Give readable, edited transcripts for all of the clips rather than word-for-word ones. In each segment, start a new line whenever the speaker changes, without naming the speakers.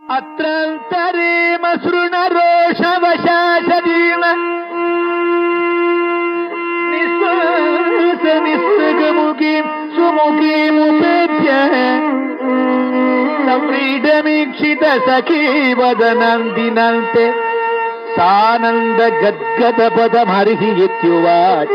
ಅತ್ರಂತರೇಮ ಸೃಣ ರೋಷವಶಾಸದೀನ ನಿಸ್ಸಗಮುಖಿ ಸುಮುಖೀಮುಪೇತ್ಯ ಸಂವ್ರೀಡಮೀಕ್ಷಿತ ಸಖೀ ವದನಂದಿನಂತೆ ಸಾನಂದ ಗದ್ಗದ ಪದಮರ್ಹಿ ಇತ್ಯುವಾಚ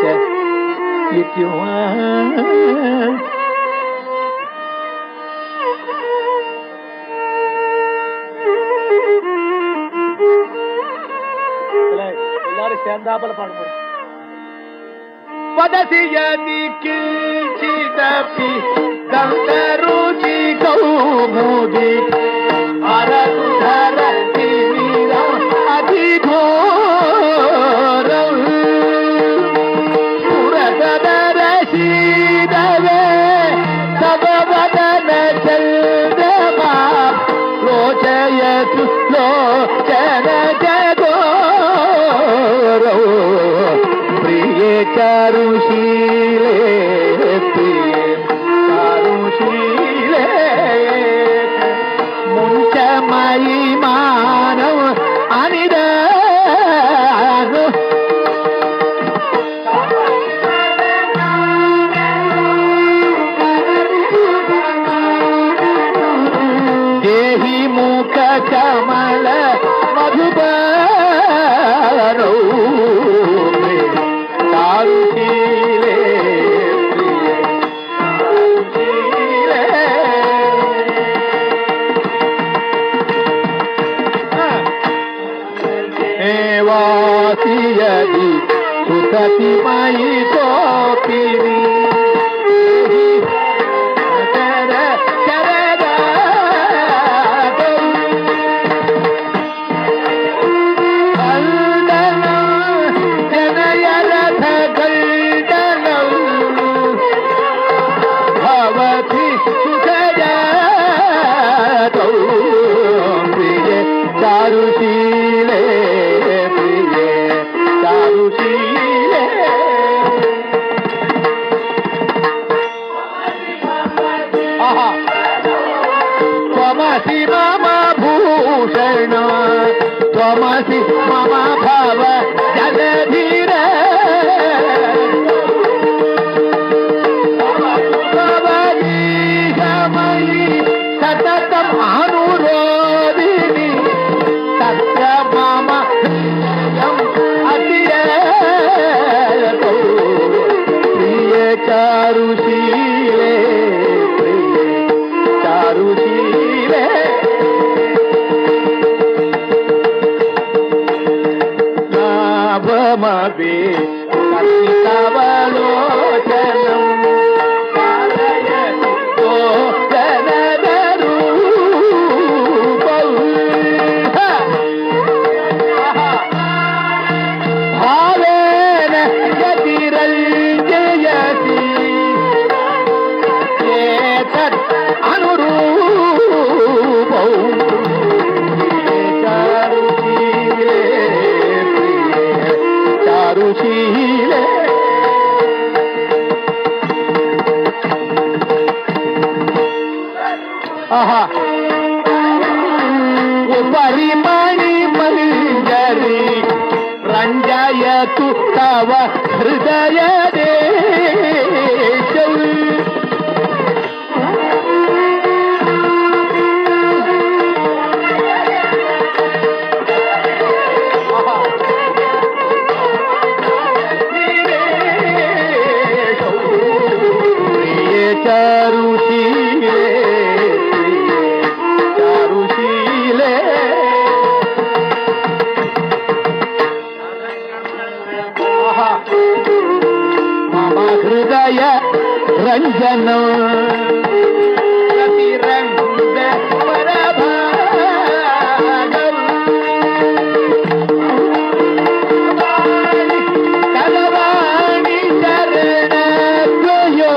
ಎಲ್ಲರೂ ಚಂದಾಬಲ ಪಾಡ್ಬೋದು.
ವದಸಿ ಯದಿ ಕಿಂಚಿದಪಿ ದಂತರುಚಿ ಕೌಮುದಿ ಅರಸುಧರ ತಿಮಿರ ಅಧಿಘೋರಂ ಪುರಸದರ ಶೀದವೇ ತವ ವದನ ಚಂದ್ರಮಾ ಲೋಚಯತು ಲೋಚನ ಜಗೋರೌ ಪ್ರಿಯೇ ಚಾರುಶೀಲೇ ಪ್ರಿಯೇ ಚಾರುಶೀಲೇ ಮುಂಚಮಯಿ ಮಾನವ ಅನಿದ ದೇಹಿ ಮುಖ ಕಮಲ ಮಧುಬರೌ ಚಾರುಶೀಲೇ ವಾಸಿಯದಿ ಸುತತಿ ಮಯಿ ಸೋಪಿನಿ ಚಾರುಶೀಲೇ ಪ್ರಿಯೇ ಚಾರುಶೀಲೇ ತ್ವಮಸಿ ಮಮ ಭೂಷಣ ತ್ವಮಸಿ ಮಮ ಭವ ಜಲಧೀರ ಭವದೀಶಮಯಿ ಸತತಂ ಅನುರೋಧಿನಿ ತತ್ರ ಮಮ ಅತಿಯ ಪ್ರಿಯ ಚಾರುಶೀಲೇ ಪ್ರಿಯ ಚಾರುಶೀಲೇ ನಾಭಮವೇ ಕಪಿತವಲೋಚನಂ ಚಾರುಶೀಲೇ ಉಪರಿ ಮಣಿ ಮಂಜರಿ ರಂಜಯತು ತವ ಹೃದಯ ದೇಶವು ಚಾರುಶೀಲೇ ಚಾರುಶೀಲೇ ಮಮ ಹೃದಯ ರಂಜನ ಪ್ರತಿರಂಗ ಪರಭಾಗಂ ಕಲವಾಣಿ ಚರಣ ದ್ವಯೋ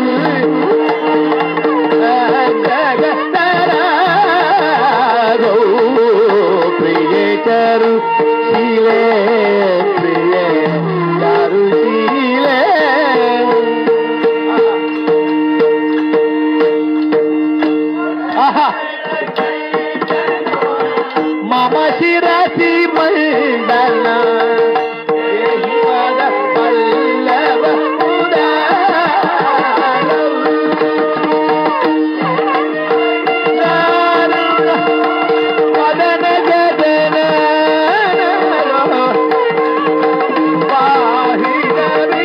ಪ್ರಿಯೇ ಚಾರುಶೀಲೇ ಪ್ರಿಯೇ ಚಾರುಶೀಲೇ मम शिरसि मण्डल देहि पद पल्लव वदन गदन वाहिद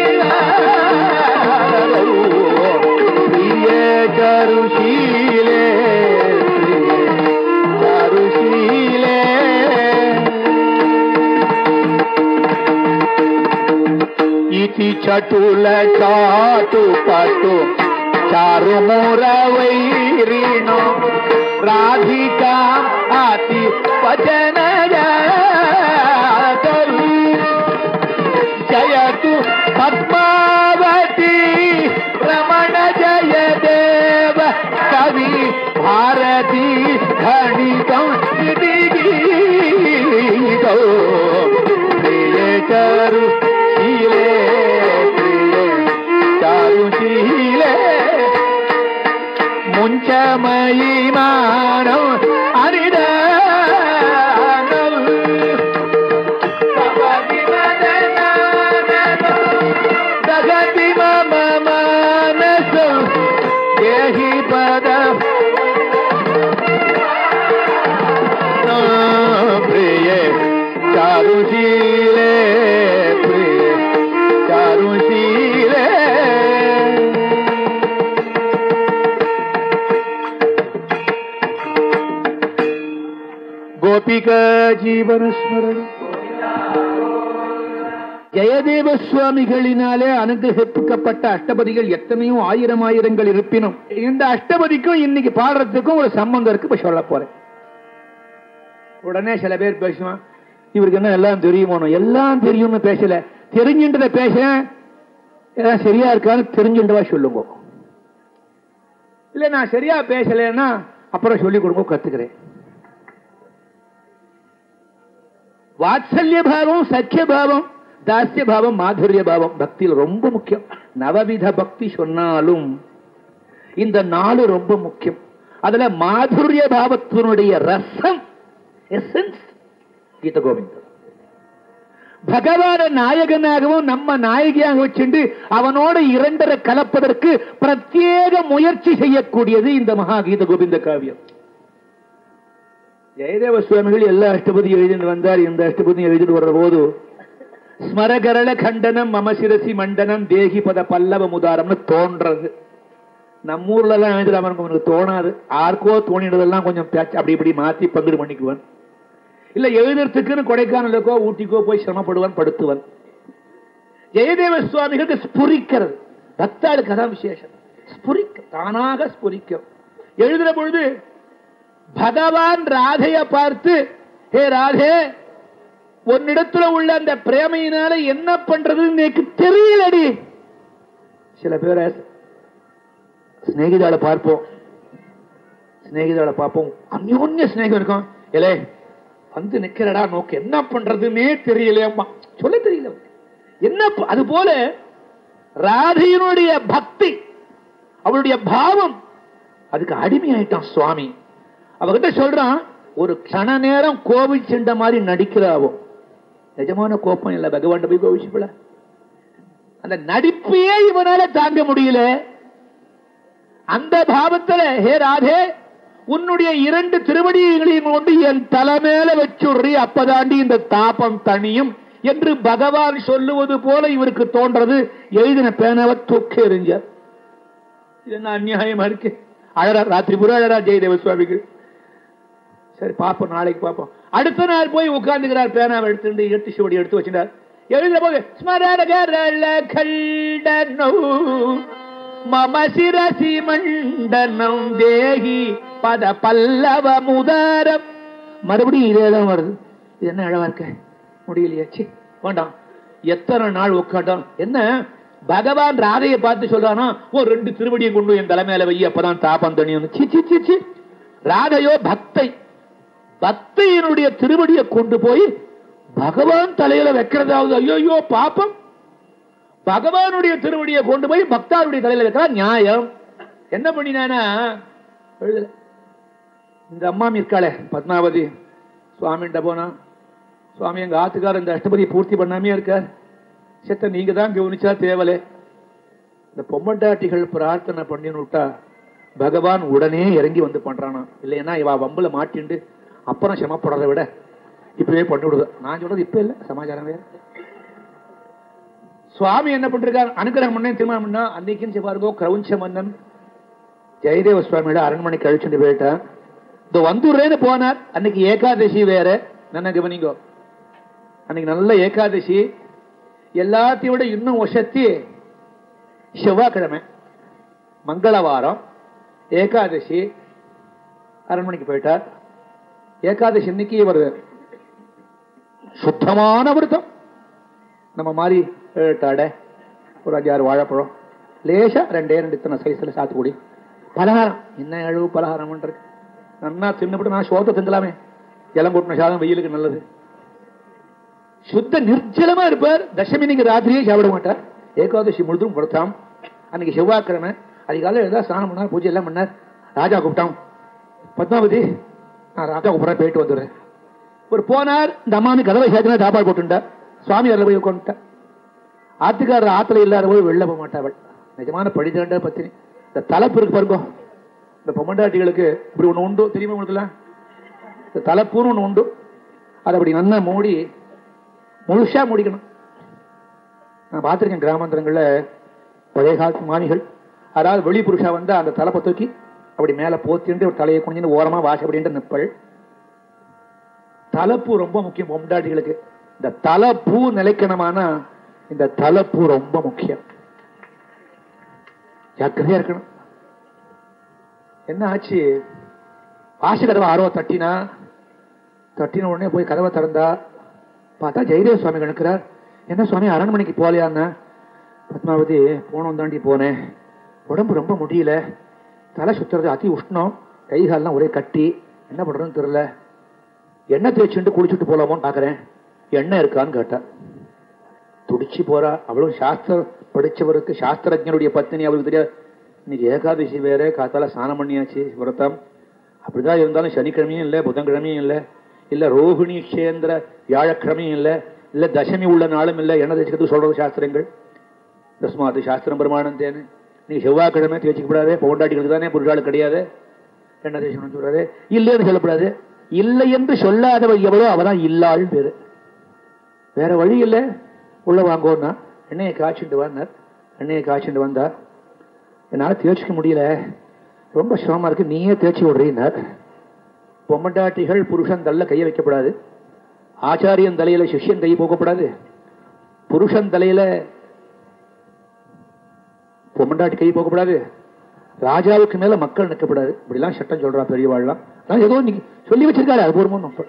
प्रिय करुशीले करुशीले इति चटुल चाटु पटु चारु मोर वैरिणो राधिका आति वचन जयतु पद्मावती रमण जय देव कवि भारती खणितौ गीतो प्रिय चारुशीले प्रिय चारुशीले मुंचमयी मानव अनिदानव जगति मम मानस देहि पद प्रिय चारुशीले प्रिय चारुशीले गोपिका जीवन स्मरण ஜெயதேவ சுவாமிகளினாலே அனுகிரகிக்கப்பட்ட அஷ்டபதிகள் எத்தனையோ ஆயிரம் ஆயிரங்கள் இருப்பினும் இந்த அஷ்டபதிக்கும் இன்னைக்கு பாடுறதுக்கும் ஒரு சம்பந்தம் இருக்கு. இப்ப சொல்ல போறேன். உடனே சில பேர் பேசுவான், இவருக்கு என்ன எல்லாம் தெரியுமோ? எல்லாம் தெரியும்னு பேசல, தெரிஞ்சுன்றத பேச ஏதாவது சரியா இருக்கான்னு தெரிஞ்சுன்றவா சொல்லுங்க. இல்ல நான் சரியா பேசலன்னா அப்புறம் சொல்லி கொடுங்க, கத்துக்கிறேன். வாத்சல்ய பாவம், சக்கிய பாவம், தாஸ்ய பாவம், மாதுரிய பாவம் பக்தியில் ரொம்ப முக்கியம். நவவித பக்தி சொன்னாலும் இந்த 4 ரொம்ப முக்கியம். அதுல மாதுரிய பாவத்தினுடைய ரசம் எசன்ஸ் கீத கோவிந்தம். பகவான நாயகனாகவும் நம்ம நாயகியாக வச்சுண்டு அவனோடு இரண்டரை கலப்பதற்கு பிரத்யேக முயற்சி செய்யக்கூடியது இந்த மகா கீத கோவிந்த காவியம். ஜெயதேவ சுவாமிகள் எல்லா அஷ்டபதி எழுதிட்டு வந்தார். இந்த அஷ்டபதி எழுதிட்டு வர்ற போது ஸ்மரகரள கண்டனம் மம சிரசி மண்டனம் தேகி பத பல்லவ முதாரம்னு தோன்றது. நம்ம ஊர்ல எல்லாம் எழுதுறாம எனக்கு தோணாது. ஆர்க்கோ தோணினதெல்லாம் கொஞ்சம் அப்படி இப்படி மாத்தி பங்கு பண்ணிக்குவான். இல்ல எழுதுறதுக்குன்னு கொடைக்கானலுக்கோ ஊட்டிக்கோ போய் சிரமப்படுவான், படுத்துவான். ஜெயதேவ சுவாமிகளுக்கு ஸ்புரிக்கிறது. பக்தாளுக்கு அதான் விசேஷம். ஸ்புரிக்க தானாக ஸ்புரிக்கும். எழுதுற பொழுது பகவான் ராதைய பார்த்து, ஹே ராதே, உன்னிடத்துல உள்ள அந்த பிரேமையினால என்ன பண்றது எனக்கு தெரியலடி. சில பேரை ஸ்நேகிதால பார்ப்போம், அந்யோன்ய ஸ்நேகம் இருக்கும். இலே வந்து நிக்கிறடா நோக்கு, என்ன பண்றதுன்னே தெரியலையம்மா, சொல்ல தெரியல என்ன. அது போல ராதையினுடைய பக்தி, அவளுடைய பாவம், அதுக்கு அடிமையாயிட்டான் சுவாமி. அவகிட்ட சொல்றான், ஒரு கண நேரம் கோபிச்சுண்ட மாதிரி நடிக்கிறாவோ, நிஜமான கோபம் இல்ல, பகவான் போய் கோபிச்சுப்பட. அந்த நடிப்பையே இவனால தாங்க முடியல. அந்த பாவத்துல, ஹே ராதே, உன்னுடைய 2 திருவடிகளையும் கொண்டு என் தலைமையில வச்சுடுறி, அப்பதாண்டி இந்த தாபம் தனியும் என்று பகவான் சொல்லுவது போல இவருக்கு தோன்றது. எழுதின பேனாவை தூக்கி எறிஞ்சார். இது என்ன அநியாயமா இருக்கு. அழறார், ராத்திரி பூரா அழறார் ஜெயதேவ சுவாமிகள். சரி பாப்போம், நாளைக்கு பாப்போம். அடுத்த நாள் போய் உட்கார்ந்துக்கிறார், பேனாவை எடுத்து 8 சுவடி எடுத்து வச்சுட்டார். எழுதுற போது ஸ்மரகரள கண்டனோ மம சிரசி மண்டனம் தேகி பத பல்லவ முதாரம். மறுபடியும் இதேதான் வருது. இது என்ன அழகா இருக்க, முடியலையாச்சு, வேண்டாம். எத்தனை நாள் உட்காண்டான். என்ன பகவான் ராதையை பார்த்து சொல்றானா, ஒரு 2 திருவடியை கொண்டு என் தலைமையில வை, அப்பதான் தாபம் தனியும். சி ராதையோ பக்தை, பக்தையினுடைய திருவடியை கொண்டு போய் பகவான் தலையில வைக்கிறதாவது ஐயோ பாப்பம். பகவானுடைய திருவடியை கொண்டு போய் பக்தாருடைய தலையில வைக்கிறா நியாயம். என்ன பண்ணினானா, இந்த அம்மா இருக்காளே பத்மாவதி, சுவாமிகிட்ட போனா, சுவாமி எங்க ஆத்துக்காரர் இந்த அஷ்டபதி பூர்த்தி பண்ணாமே இருக்கார், செத்த நீங்க தான் கவனிச்சா தேவலே. இந்த பொம்மட்டாட்டிகள் பிரார்த்தனை பண்ணின்னு விட்டா பகவான் உடனே இறங்கி வந்து பண்றானா. இல்லைன்னா இவ வம்புல மாட்டிண்டு அப்புறம் சிரமப்படுறதை விட இப்பவே பண்ணி விடுது. நான் சொல்றது இப்ப இல்ல, சமாச்சாரம் வேற. சுவாமி என்ன பண்றாரு, அனுகிரகம் பண்ண திருமணம் பண்ணா அன்னைக்குன்னு பாருங்க, கிரௌஞ்ச மன்னன் ஜெயதேவ சுவாமியோட அரண்மனை கழிச்சுட்டு போயிட்டான். இந்த வந்துடுறேன்னு போனார். அன்னைக்கு ஏகாதசி வேற, என்ன கவனிங்கோ, அன்னைக்கு நல்ல ஏகாதசி. எல்லாத்தையும் விட இன்னும் வசத்தி செவ்வாய்க்கிழமை, மங்களவாரம், ஏகாதசி. அரண்மனைக்கு போயிட்டார். ஏகாதசி இன்னைக்கு ஒரு சுத்தமான விரதம். நம்ம மாதிரி ஏட்டாடை, ஒரு 5-6 வாழைப்பழம், லேசா 2 இத்தனை சைஸ்ல சாத்துக்குடி, பலகாரம். என்ன அழகு பலகாரம் பண்றது, நன்னா தின்னுபிட்டு நான் சோத்தை திங்கலாமே. ஜலம் கூட்டின சாதம் வெயிலுக்கு நல்லது. சுத்த நிர்ஜலமா இருப்பார். தசமி நீங்க ராத்திரியே சாப்பிட மாட்டார். ஏகாதசி முழுதும் கொடுத்தாம். அன்னைக்கு செவ்வாய்க்கிழமை அதிகாலை எழுதா ஸ்நானம் பண்ணார், பூஜை எல்லாம் பண்ணார். ராஜா கூப்பிட்டான், பத்மாவதி நான் ராஜா கூப்பிட்றேன், போயிட்டு வந்துடுறேன். ஒரு போனார். இந்த அம்மானு கதவை சேர்த்துனா சாப்பாடு போட்டுட்டார். சுவாமி அதில் போய் உட்காந்துட்டார். ஆத்துக்காரர் ஆத்துல இல்லாத போய் வெளில போக மாட்டாள். நிஜமான படிதாண்ட பத்தினி. இந்த தலைப்பு இருக்கு பாருங்க, இந்த பொம்மண்டாட்டிகளுக்கு இப்படி ஒண்ணு உண்டு தெரியுமா உங்களுக்குலாம்? இந்த தலைப்புன்னு ஒண்ணு உண்டு. அதை அப்படி நல்லா மூடி முழுசா முடிக்கணும். நான் பார்த்திருக்கேன் கிராமாந்தரங்கள்ல பழைய காலத்து மாமிகள், அதாவது வெளி புருஷா வந்து அந்த தலைப்பை தூக்கி அப்படி மேல போத்திட்டு ஒரு தலையை குனிஞ்சு ஓரமா வாச அப்படின்ட்டு நிற்பள். தலைப்பு ரொம்ப முக்கியம் பொம்மண்டாட்டிகளுக்கு. இந்த தலைப்பூ நிலைக்கணுமானா இந்த தலைப்பூ ரொம்ப முக்கியம். ஜாக்கிரதையா இருக்கணும். என்ன ஆச்சு, வாச கதவை ஆர்வ தட்டின உடனே போய் கதவை திறந்தா பார்த்தா ஜெயதேவ சுவாமி கணக்கிறார். என்ன சுவாமி அரண்மனைக்கு போலையான்னா, பத்மாவதி போனோம் தாண்டி போனேன், உடம்பு ரொம்ப முடியல, தலை சுத்துறது, அதி உஷ்ணம், கைகாலெல்லாம் ஒரே கட்டி, என்ன பண்றதுன்னு தெரியல, எண்ணெய் தேய்ச்சிட்டு குளிச்சுட்டு போலாமோன்னு பாக்குறேன், எண்ணெய் இருக்கான்னு கேட்டா. துடிச்சு போறா. அவளும் சாஸ்திரம் படிச்சவருக்கு, சாஸ்திரஜனுடைய பத்தினி, அவளுக்கு தெரியாது. இன்னைக்கு ஏகாதசி வேற, காத்தால ஸ்நானம் பண்ணியாச்சு, விரதம். அப்படிதான் இருந்தாலும் சனிக்கிழமையும் இல்லை, புதன்கிழமையும் இல்லை, இல்ல ரோஹிணி சேந்திர வியாழக்கிழமையும் இல்லை, இல்ல தசமி உள்ள நாளும் இல்லை. எண்ணெய் தேய்ச்சிக்கிறது சொல்றது சாஸ்திரங்கள். தஸ்மாத்து சாஸ்திரம் பிரமாணம் தேனு. நீ செவ்வாய்க்கிழமை தேய்ச்சிக்கப்படாது, பொண்டாட்டிகளுக்கு தானே, புருஷாளுக்கு கிடையாது. எண்ணெய் தேய்ச்சணும்னு சொல்றாரு. இல்லைன்னு சொல்லப்படாது. இல்லை என்று சொல்லாதவள் எவ்வளோ அவதான் இல்லாள் பேரு. வேற வழி இல்லை, உள்ள வாங்கோன்னா எண்ணெயை காய்ச்சிட்டு வந்தார். எண்ணெயை காய்ச்சிட்டு வந்தா, என்னால தேய்ச்சிக்க முடியல, ரொம்ப சிரமமா இருக்கு, நீயே தேய்ச்சி விடுறீன்னார். பொம்மண்டாட்டிகள் புருஷன் தள்ள கையை வைக்கப்படாது, ஆச்சாரியன் தலையில சிஷ்யன் கை போகப்படாது, புருஷன் தலையில பொம்மண்டாட்டி கை போகப்படாது, ராஜாவுக்கு மேல மக்கள் நிற்கப்படாது. இப்படிலாம் சட்டம் சொல்றா பெரியவாள்லாம். ஏதோ நீங்க சொல்லி வச்சிருக்காரு, அது ஒரு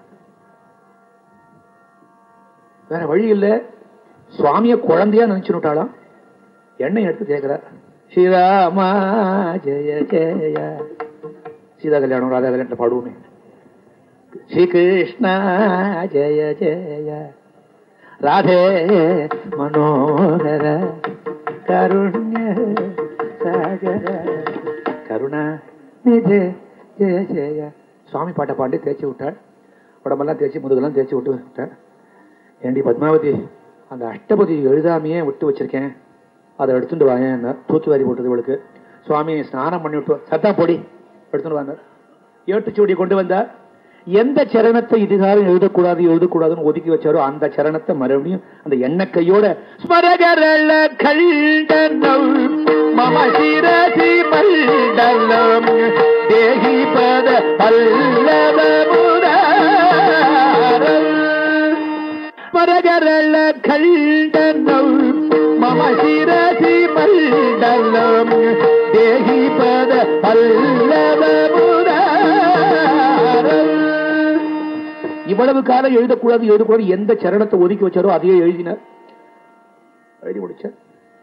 வேற வழி இல்ல. சுவாமிய குழந்தையா நினைச்சுட்டாலாம். எண்ணெய் எடுத்து கேட்கிறார். ஸ்ரீராமா ஜெய ஜெய, சீதா கல்யாணம் ராதா கல்யாணத்துல பாடுவோமே, ஸ்ரீ கிருஷ்ணா ஜெய ஜெய, ராதே மனோகர கருண்ய சாகர கருணா நிஜே ஜெய ஜெய. சுவாமி பாட்டை பாண்டி தேய்ச்சி விட்டாள். உடம்பெல்லாம் தேய்ச்சி முதுகெல்லாம் தேய்ச்சி விட்டாள். ஏண்டி பத்மாவதி, அந்த அஷ்டபதி எழுதாமையே விட்டு வச்சிருக்கேன், அதை எடுத்துட்டு வாங்க. தூக்கி வாரி போட்டது இவளுக்கு. சுவாமி ஸ்நானம் பண்ணி விட்டு சத்தா பொடி எடுத்துட்டு வாங்க. ஏட்டுச்சூடி கொண்டு வந்தார். எந்த சரணத்தை இதுகாரம் எழுதக்கூடாதுன்னு ஒதுக்கி வச்சாரோ அந்த சரணத்தை மறுபடியும் அந்த எண்ணெய் கையோட ஸ்மரகரள கண்டனம் மம சிரசி மண்டலம் தேஹி பத பல்லவ முராரம் ஸ்மரகரள கண்டனம் மம சிரசி மண்டலம் தேஹி பத பல்லவ முராரம். இவ்வளவு காலம் எழுதக்கூடாது எந்த சரணத்தை ஒதுக்கி வச்சாரோ அதையே எழுதினார். எழுதி முடிச்சார்.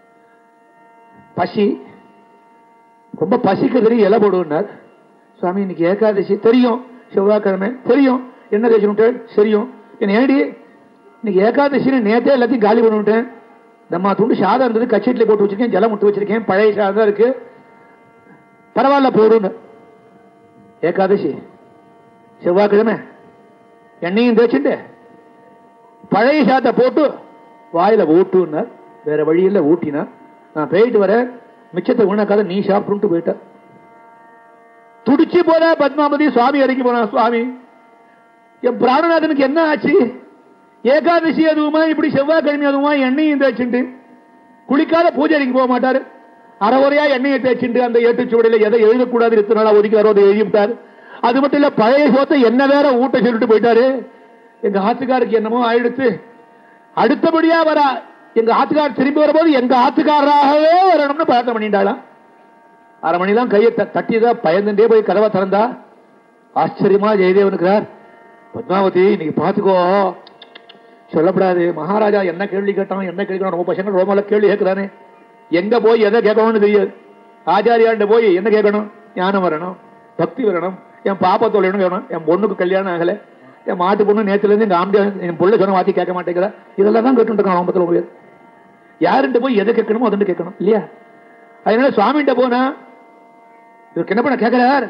பசி, ரொம்ப பசிக்கு தெரியும், இலை போடுவார். சுவாமி இன்னைக்கு ஏகாதசி தெரியும், செவ்வாய்க்கிழமை தெரியும், என்ன தேய்ச்சு தெரியும், என் ஏடி இன்னைக்கு ஏகாதசின்னு நேத்தே எல்லாத்தையும் காலி பண்ணிவிட்டேன். நம்ம துண்டு சாதம் இருந்தது, கச்சேட்டில போட்டு வச்சிருக்கேன், ஜலம் விட்டு வச்சிருக்கேன், பழைய சாதம் இருக்கு, பரவாயில்ல போடுன்னு. ஏகாதசி செவ்வாய்க்கிழமை எண்ணெயும் தேய்ச்சுட்டு பழைய சாத்தை போட்டு வாயில ஊட்டுனார். வேற வழியில் ஊட்டினா, நான் போயிட்டு வர மிச்சத்தை உணக்காத நீ சாப்பிட்டு போயிட்ட. துடிச்சு போற பத்மாவதி சுவாமி இறங்கி போனா, சுவாமி என் பிராணநாதனுக்கு என்ன ஆச்சு? ஏகாதசி அதுவுமா இப்படி செவ்வாய்க்கிழமை அதுவுமா எண்ணெயும் தேய்ச்சுட்டு குளிக்காத பூஜைக்கு போக மாட்டாரு. அறவுறையா எண்ணெயை தேய்ச்சிட்டு அந்த ஏட்டுச்சுவடையில எதை எழுதக்கூடாது இத்தனை நாளா ஒதுக்கிறாரோ அதை எழுதிவிட்டார். அது மட்டும் இல்ல, பழைய சோத்தை என்ன வேற ஊட்ட சொல்லிட்டு போயிட்டாரு. எங்க ஆத்துக்காருக்கு என்னமோ ஆயிடுத்து. அடுத்தபடியா வர எங்க ஆத்துக்கார் திரும்பி வரும்போது எங்க ஆத்துக்காரராகவே வரணும்னு பிரார்த்தனை பண்ணிட்டாளாம். 1/2 மணிலாம் கையை தட்டிதான் பயந்துட்டே போய் கதவை திறந்தா. ஆச்சரியமா ஜெயதேவனுக்குறார், பத்மாவதி இன்னைக்கு பாத்துக்கோ, சொல்லப்படாது, மகாராஜா என்ன கேள்வி கேட்டான் என்ன கேட்கணும், ரொம்ப பசங்க ரோமால கேள்வி கேட்கிறானே, எங்க போய் எதை கேட்கணும்னு தெரியாது. ஆச்சாரியாண்ட போய் என்ன கேட்கணும்? ஞானம் வரணும், பக்தி வரணும், என் பாப்பா தொழிலும் கேட்கணும், என் பொண்ணுக்கு கல்யாணம் ஆகல, என் மாட்டு பொண்ணு நேற்றுல இருந்து எங்க ஆம்பியா என் பொண்ணு சொன்ன வாத்தி கேட்க மாட்டேங்கிறா, இதெல்லாம் தான் கேட்டு இருக்கான். 9 பேர் யாருண்ட போய் எதை கேட்கணுமோ அதை கேட்கணும் இல்லையா? அதனால சுவாமிகிட்ட போனா இவருக்கு என்ன பண்ண கேட்கிறார்,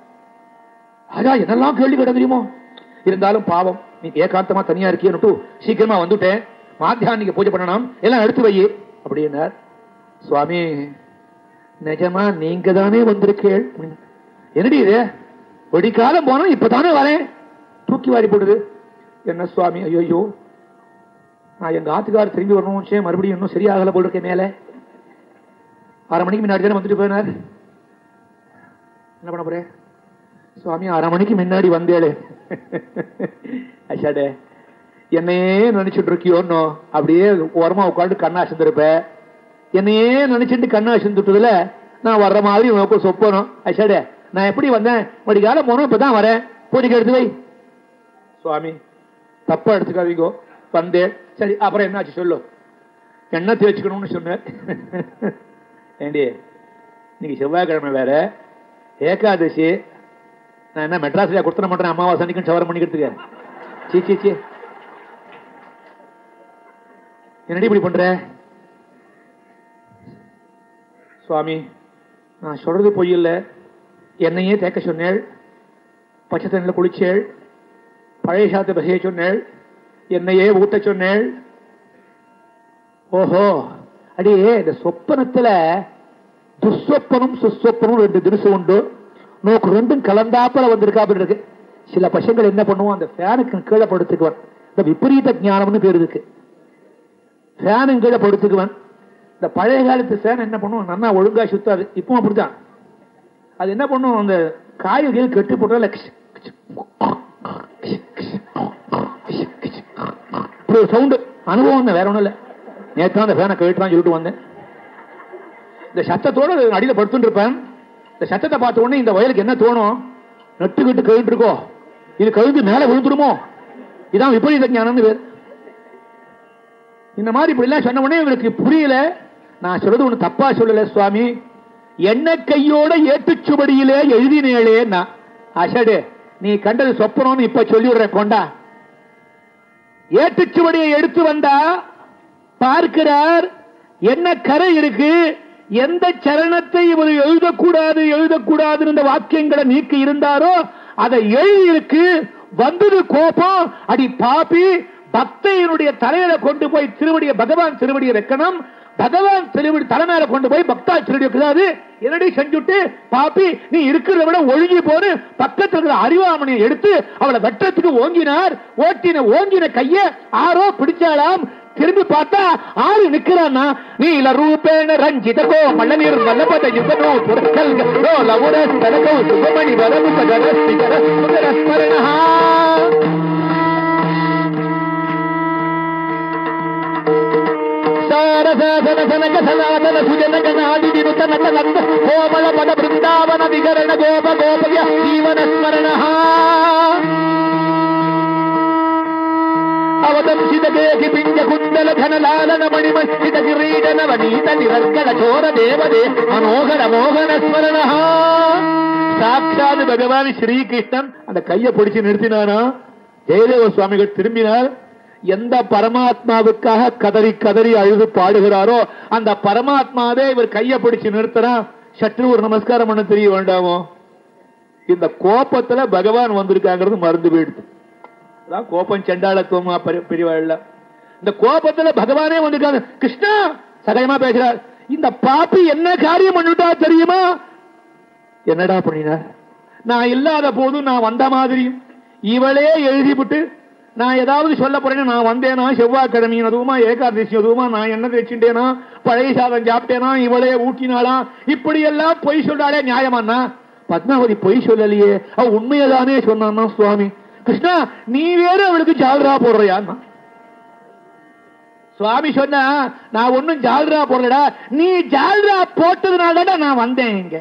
ராஜா என்னெல்லாம் கேள்வி கேட்ட தெரியுமோ, இருந்தாலும் பாவம் நீ ஏகாந்தமா தனியா இருக்கியன்னு சீக்கிரமா வந்துட்டேன், மாத்தியானிக்கு பூஜை பண்ணணும், எல்லாம் எடுத்து வை அப்படின்னார். சுவாமி நிஜமா நீங்க தானே வந்திருக்கேள், என்னடி இது வெடிக்காலம் போனோம் இப்பதானே வரேன், தூக்கி வாரி போடுது. என்ன சுவாமி, ஐயோ நான் எங்க ஆத்துக்கார திரும்பி வரணும், மறுபடியும் இன்னும் சரியாகல போல் இருக்கேன், மேல 1/2 மணிக்கு முன்னாடி தானே வந்துட்டு போயினார், என்ன பண்ண போறேன்? சுவாமி 1/2 மணிக்கு முன்னாடி வந்தேளே, அஷாடே என்னையே நினைச்சிட்டு இருக்கியோன்னு அப்படியே ஓரமா உட்காந்து கண்ணா சிந்திருப்ப, என்னையே நினைச்சிட்டு கண்ணா சிந்துட்டதுல நான் வர்ற மாதிரி உனக்கு சொப்பனும். அஷாடே நான் எப்படி வந்தேன், மடிக்காலம் போனோம், இப்பதான் வரேன், பூஜைக்கு எடுத்து வை. சுவாமி தப்பா எடுத்துக்காதீங்கோ, வந்தேன், சரி அப்புறம் என்னாச்சு சொல்லு, எண்ணெய் தேய்ச்சிக்கணும்னு சொன்னேன். ஏண்டி இன்னைக்கு செவ்வாய்க்கிழமை வேற, ஏகாதசி, நான் என்ன மெட்ராஸ்ல கொடுத்துட மாட்டேன் அமாவாசை அன்னைக்கும் சவரம் பண்ணிக்கிறதுக்கு, சீ சீ சீ என்னடி இப்படி பண்ற? சுவாமி நான் சொல்றது பொய் இல்ல, என்னையே தேக்க சொன்னேள், பச்சை தண்ணில் குளிச்சேள், பழைய சாத்தை பசைய சொன்னேள், என்னையே ஊட்ட சொன்னேள். ஓஹோ அடியே இந்த சொப்பனத்துல துஸ்வப்பனும் சுஸ்வப்பனும் 2 தினசு உண்டு, நோக்கு 2ம் கலந்தாப்பல வந்திருக்கா அப்படி இருக்கு. சில பசங்கள் என்ன பண்ணுவோம், அந்த ஃபேனுக்கு கீழே படுத்துக்குவன், இந்த விபரீத ஞானம்னு பேர் இருக்கு, ஃபேனு கீழே படுத்துக்குவன். இந்த பழைய காலத்து ஃபேன் என்ன பண்ணுவோம், நல்லா ஒழுங்கா சுத்தாது, இப்போ அப்படித்தான். அது என்ன பண்ணும், அந்த காய்கறிகள் கெட்டு போட்டால சவுண்டு அனுபவம் வேற ஒண்ணும் இல்ல. நேற்று அந்த ஃபேனை கழிட்டுதான் சொல்லிட்டு வந்தேன். இந்த சத்தத்தோட அடியில படுத்துட்டு இருப்பேன். இந்த சத்தத்தை பார்த்த உடனே இந்த வயலுக்கு என்ன தோணும், நட்டுக்கிட்டு கழிட்டு இருக்கோ, இது கழிந்து மேல விழுந்துடுமோ, இதான் விபரீத ஞானம் பேர். இந்த மாதிரி இப்படி எல்லாம் சொன்ன உடனே இவருக்கு புரியல. நான் சொல்றது ஒண்ணு தப்பா சொல்லல சுவாமி, என்ன கையோட ஏட்டுச்சுவடியிலே எழுதினேளே, அஷடு நீ கண்டது சொப்பனம்னு இப்ப சொல்லிவிடுறேன், கொண்டா. ஏட்டுச்சுவடியை எடுத்து வந்தா பார்க்கிறார், என்ன கரை இருக்கு, எந்த சரணத்தை இவர் எழுதக்கூடாது எழுதக்கூடாது இந்த வாக்கியங்களை நீக்கி இருந்தாரோ அதை எழுதி இருக்கு. வந்தது கோபம், அடி பாப்பி, பக்தையினுடைய தலையில கொண்டு போய் திருவடிய பகவான் திருவடியை வைக்கணும், பகவான் திருவடி தலைமையில கொண்டு போய் பக்தா திருவடி வைக்கிறாரு, என்னடி செஞ்சுட்டு பாப்பி நீ இருக்கிறத விட ஒழுங்கி போன்னு பக்கத்தில் இருக்கிற அறிவாமணியை எடுத்து அவளை வெட்டத்துக்கு ஓங்கினார். ஓங்கின கைய ஆரோ பிடிச்சாலாம். திரும்பி பார்த்தா ஆறு நிக்கிறான்னா, நீல ரூபேண ரஞ்சித கோமள நிர்மலபத யுகனோ புரக்கல்கோ லவுர தலகோ சுபமணி வரவு சகரஸ்திகர சுகரஸ்மரணஹ. சாரசாதன சனக சனாதன சுஜனக நாடி வினுத நட்டலந்த கோமள பத பிருந்தாவன விகரண கோப கோபய ஜீவன ஸ்மரணஹ. அவதம்சிதகேகி பிஞ்ச குண்டல தனலாலன மணிமஸ்தித கிரீடன வனீத நிரர்கட சோர தேவதே மனோகர மோகன ஸ்மரணஹ. சாட்சாத் பகவான் ஸ்ரீகிருஷ்ணன் அந்த கையை பிடிச்சு நிறுத்தினானா. ஜெயதேவ சுவாமிகள் திரும்பினார். எந்த பரமாத்மாவுக்காக கதறி கதறி அழுது பாடுகிறாரோ அந்த பரமாத்மாவே இவர் கையை பிடிச்சு நிறுத்தினா சற்று ஒரு நமஸ்காரம் பண்ண தெரிய வேண்டாமோ? இந்த கோபத்துல பகவான் வந்திருக்காங்கிறது மறந்து போயிடுது. கோபம் செண்டாளத்துவமா பெரியவாள். இந்த கோபத்துல பகவானே வந்துருக்காங்க. கிருஷ்ணா சகஜமா பேசுறார். இந்த பாப்பி என்ன காரியம் பண்ணிட்டா தெரியுமா? என்னடா பண்ணினார்? நான் இல்லாத போதும் நான் வந்த மாதிரியும் இவளே எழுதிவிட்டு நான் ஏதாவது சொல்ல போறேன்னு நான் வந்தேனா, செவ்வாய்க்கிழமை அதுவுமா ஏகாதசி அதுவுமா நான் என்ன தேய்ச்சிட்டேனா, பழைய சாதம் சாப்பிட்டேனா, இவளே ஊட்டினாளா, இப்படி எல்லாம் பொய் சொல்றாளே நியாயமானா? பத்மாவதி பொய் சொல்லலையே, அவ உண்மையதானே சொன்னான்னா சுவாமி. கிருஷ்ணா நீ வேற அவளுக்கு ஜால்ரா போடுறியான்னா? சுவாமி சொன்னா நான் ஒன்னும் ஜால்ரா போடலடா, நீ ஜால்ரா போட்டதுனால நான் வந்தேன் இங்க.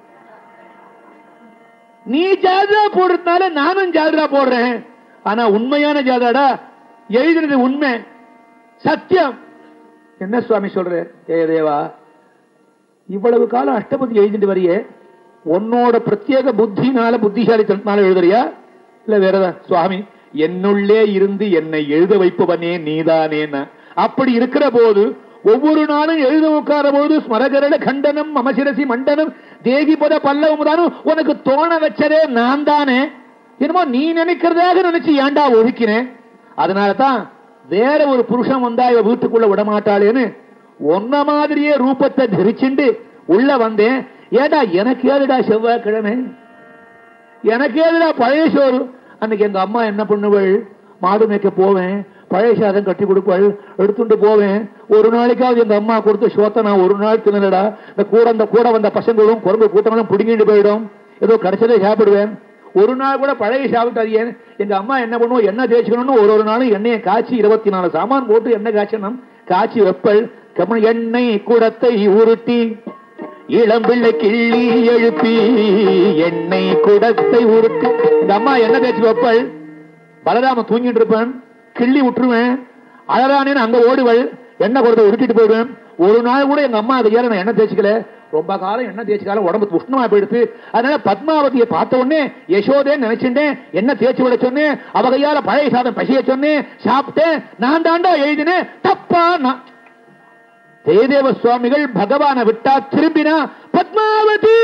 நீ ஜால்ரா போடுறதுனால நானும் ஜால்ரா போடுறேன். ஆனா உண்மையான ஜால்ராடா, எழுதினது உண்மை சத்தியம். என்ன சுவாமி சொல்ற? ஜெயதேவா இவ்வளவு காலம் அஷ்டபதி எழுதிட்டு வரையே உன்னோட பிரத்யேக புத்தினால புத்திசாலித்தனால எழுதுறியா இல்ல வேறதா? சுவாமி என்னுள்ளே இருந்து என்னை எழுத வைப்பவனே நீதானே. அப்படி இருக்கிற போது ஒவ்வொரு நாளும் எழுத உட்கார போது ஸ்மரகரட கண்டனம் மமசிரசி மண்டனம் தேகி பத பல்லவமுதானும் உனக்கு தோண வச்சதே நான் தானே. என்னமோ நீ நினைக்கிறதாக நினைச்சு ஏண்டா ஒதுக்கினேன். அதனாலதான் வேற ஒரு புருஷன் வந்தா இவ வீட்டுக்குள்ள விடமாட்டாளேன்னு ஒன்ன மாதிரியே ரூபத்தை தரிச்சுண்டு உள்ள வந்தேன். ஏடா எனக்கு ஏதுடா செவ்வாய்க்கிழமை, எனக்கு ஏதுடா பழைய சோறு. அன்னைக்கு எங்க அம்மா என்ன பண்ணுவள், மாடு மேய்க்க போவேன், பழைய சாதம் கட்டி கொடுப்பாள், எடுத்துட்டு போவேன். ஒரு நாளைக்காவது எங்க அம்மா கொடுத்த சோத்தை நான் ஒரு நாள் தின்னடா. இந்த கூட வந்த பசங்களும் குரங்கு கூட்டங்களும் பிடிங்கிட்டு போயிடும், ஏதோ கிடைச்சதே சாப்பிடுவேன். ஒரு நாள் கூட பழைய சாப்பிட்டாது. ஏன் எங்க அம்மா என்ன பண்ணுவோம், எண்ணெய் தேய்ச்சிக்கணும்னு ஒரு நாளும் எண்ணெயை காய்ச்சி 24 சாமான் போட்டு எண்ணெய் காய்ச்சணும், காய்ச்சி வெப்பல் எண்ணெய் கூடத்தை உருட்டி இளம்பிள்ளை கிள்ளி எழுப்பி எண்ணெய் கூடத்தை உருட்டி எங்க அம்மா எண்ணெய் தேய்ச்சி வைப்பல். பலராம தூங்கிட்டு இருப்பேன், கிள்ளி விட்டுருவேன், அழறானேன்னு அங்க ஓடுவள், எண்ணெய் கூடத்தை உருட்டிட்டு போயிடுவேன். ஒரு நாள் கூட எங்க அம்மா அதை நான் எண்ணெய் தேய்ச்சிக்கல. ரொம்ப காலம் எண்ணெய் தேய்ச்சிக்கால உடம்பு உஷ்ணமா போயிடுச்சு. அதனால பத்மாவதியை பார்த்த உடனே யசோதேன்னு நினைச்சுட்டேன், எண்ணெய் தேய்ச்சி விட சொன்னேன், அவ கையால பழைய சாதம் பசிய சொன்னேன், சாப்பிட்டேன். நான் தாண்டா எழுதினேன் தப்பா? ஜெயதேவ சுவாமிகள் பகவானை விட்டா திரும்பினா பத்மாவதி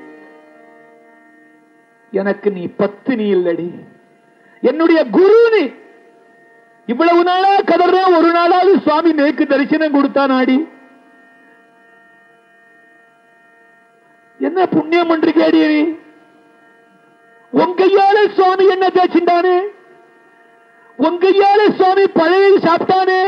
எனக்கு நீ பத்தினி இல்லடி, என்னுடைய குரு நீ. இவ்வளவு நாளா கதற, ஒரு நாளாவது சுவாமி நேக்கு தரிசனம் கொடுத்தானாடி. என்ன புண்ணியம் என்று கேடி நீ? உங்கையால சுவாமி என்ன தேய்ச்சின்றானே, உங்கையால சுவாமி பழைய சாப்பிட்டானே,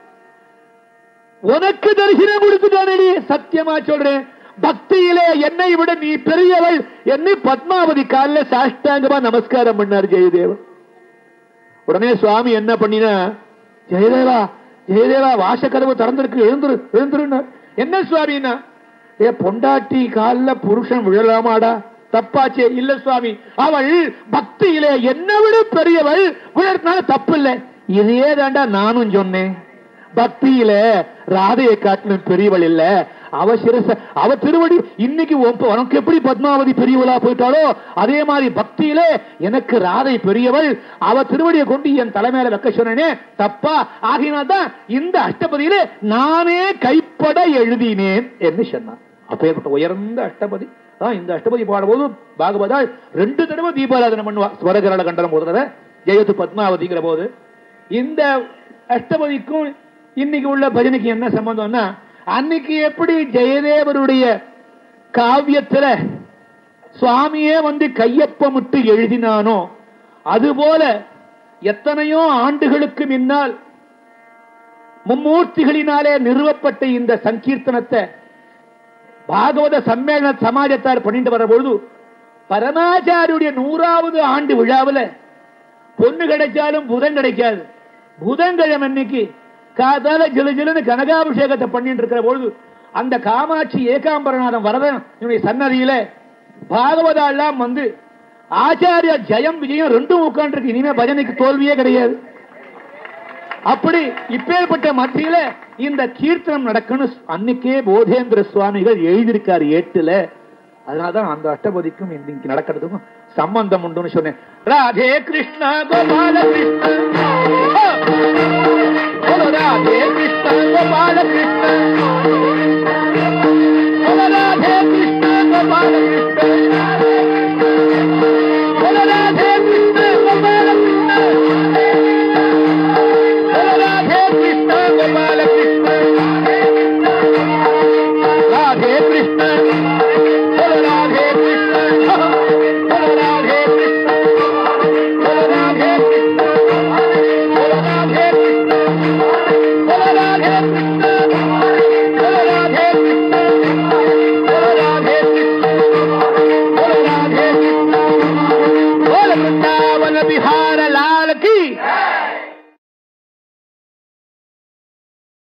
உனக்கு தரிசனம் கொடுத்துட்டானே. சத்தியமா சொல்றேன், பக்தியிலே என்னை விட நீ பெரியவள் என்னை பத்மாவதி காலில் சாஷ்டாங்கமா நமஸ்காரம் பண்ணார் ஜெயதேவன். உடனே சுவாமி என்ன பண்ணினா, ஜெயதேவா ஜெயதேவா வாசக்கதவு திறந்திருக்கு, எழுந்துரு எழுந்துரு. என்ன சுவாமின்னா, ஏ பொண்டாட்டி காலில் புருஷன் விழலாமாடா, தப்பாச்சே? இல்ல சுவாமி, அவள் பக்தியிலே என்னை விட பெரியவள், விழறதுனால தப்பு இல்லை. இதே தாண்டா நானும் சொன்னேன். பக்தியில ராதையை காட்டிலும் பெரியவள் இல்ல, அவ சிரச அவ திருவடி. இன்னைக்கு உனக்கு எப்படி பத்மாவதி பெரியவளா போயிட்டாலோ அதே மாதிரி பக்தியில எனக்கு ராதை பெரியவள், அவ திருவடியை கொண்டு என் தலைமையில வைக்க சொன்னேனே தப்பா? ஆகினால்தான் இந்த அஷ்டபதியிலே நானே கைப்பட எழுதினேன் என்று சொன்னான். அப்பேற்பட்ட உயர்ந்த அஷ்டபதி தான் இந்த அஷ்டபதி பாடும்போது பாகவதால் 2 தடவை தீபாராதனை பண்ணுவா. ஸ்வரகரள கண்டனம் ஒரு தடவை, ஜெயத்து பத்மாவதிங்கிற போது. இந்த அஷ்டபதிக்கும் இன்னைக்கு உள்ள பஜனைக்கு என்ன சம்பந்தம்னா, அன்னைக்கு எப்படி ஜெயதேவருடைய காவியத்துல சுவாமியே வந்து கையொப்பமிட்டு எழுதினானோ அதுபோல எத்தனையோ ஆண்டுகளுக்கு முன்னால் மும்மூர்த்திகளினாலே நிறுவப்பட்ட இந்த சங்கீர்த்தனத்தை பாகவத சம்மேளன சமாஜத்தார் பண்ணிட்டு வர பொழுது பரமாச்சாரியுடைய 100வது ஆண்டு விழாவில் பொண்ணு கிடைச்சாலும் புதன் கிடைக்காது. புதன்கிழமை அன்னைக்கு காதால ஜிலுஜிலுன்னு கனகாபிஷேகத்தை பண்ணிட்டு இருக்கிற பொழுது அந்த காமாட்சி ஏகாம்பரநாதன் வரதன் இவனுடைய சன்னதியில பாகவதாலாம் வந்து ஆச்சாரிய ஜெயம் விஜயம் 2 உட்கார்ந்து இருக்கு. இனிமே பஜனைக்கு தோல்வியே கிடையாது. அப்படி இப்பேற்பட்ட மத்தியில இந்த கீர்த்தனம் நடக்கணும் அன்னைக்கே போதேந்திர சுவாமிகள் எழுதியிருக்காரு 8ல. அதனாலதான் அந்த அஷ்டபதிக்கும் இன்னைக்கு நடக்கிறதுக்கும் சம்பந்தம் உண்டுன்னு சொன்னேன். ராதே கிருஷ்ணா கோபால கிருஷ்ணா, ராதே கிருஷ்ணா கோபால கிருஷ்ணா, ராதே கிருஷ்ணா கோபால கிருஷ்ணா, ராதே கிருஷ்ணா கோபால கிருஷ்ணா. ஹே கிருஷ்ண